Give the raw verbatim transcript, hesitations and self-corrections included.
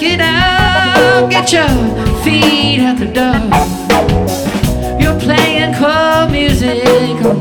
Get out, get your feet out the door. You're playing cold music on